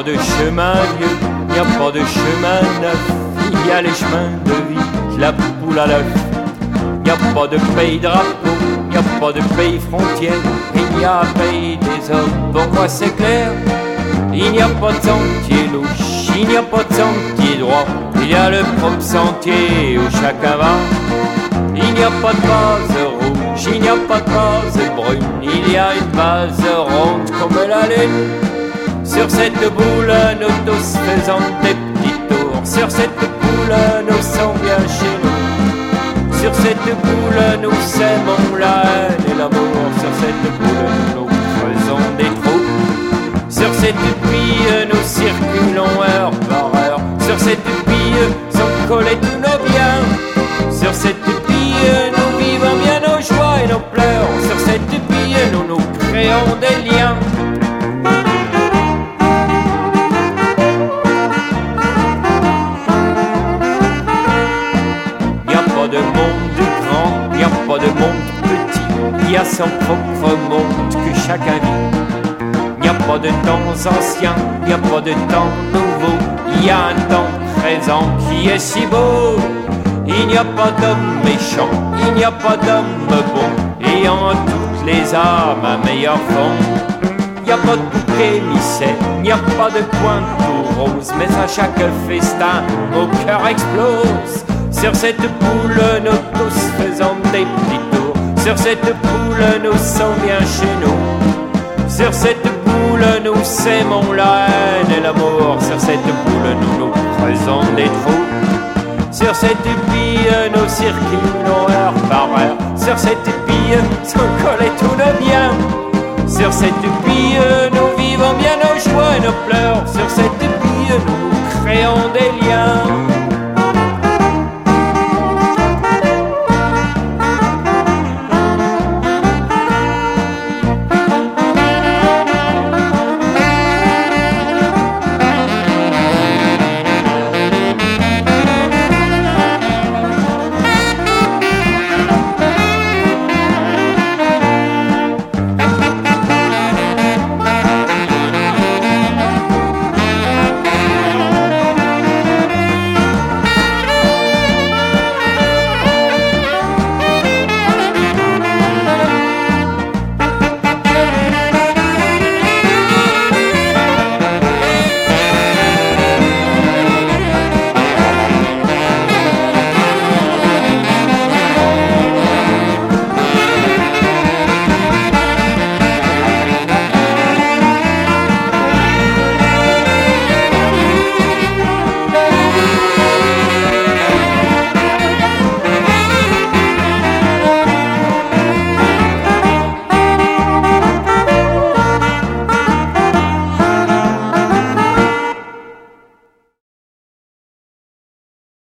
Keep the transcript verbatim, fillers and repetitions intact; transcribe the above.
de chemin vieux, y a pas de chemin neuf, il y a les chemins de vie, la poule à l'œuf. Y a pas de pays drapeau, y a pas de pays frontière, il y a un pays des hommes, pour moi c'est clair. Il n'y a pas de sentier louche, il n'y a pas de sentier droit, il y a le propre sentier où chacun va. Il n'y a pas de base rouge, il n'y a pas de base brune, il y a une base ronde comme la lune. Sur cette boule, nous tous faisons des petits tours, sur cette boule, nous sommes bien chez nous. Sur cette boule, nous s'aimons la haine et l'amour, sur cette boule, nous faisons des trous. Sur cette bille, nous circulons heure par heure, sur cette bille, sont collés tous nos biens. Sur cette bille, nous vivons bien nos joies et nos pleurs, sur cette bille, nous nous créons des liens. De monde grand, il n'y a pas de monde petit, il y a son propre monde que chacun vit. Il n'y a pas de temps ancien, il n'y a pas de temps nouveau, il y a un temps présent qui est si beau. Il n'y a pas d'homme méchant, il n'y a pas d'homme bon, et en toutes les âmes un meilleur fond. Il n'y a pas de bouc émissaire, il n'y a pas de coin tout rose, mais à chaque festin, nos cœurs explosent. Sur cette boule, nous tous faisons des petits tours, sur cette boule, nous sommes bien chez nous. Sur cette boule, nous s'aimons la haine et l'amour, sur cette boule, nous nous faisons des trous. Sur cette bille, nous circulons heure par heure, sur cette bille, sont collés tous nos biens. Sur cette bille, nous vivons bien nos joies et nos pleurs, sur cette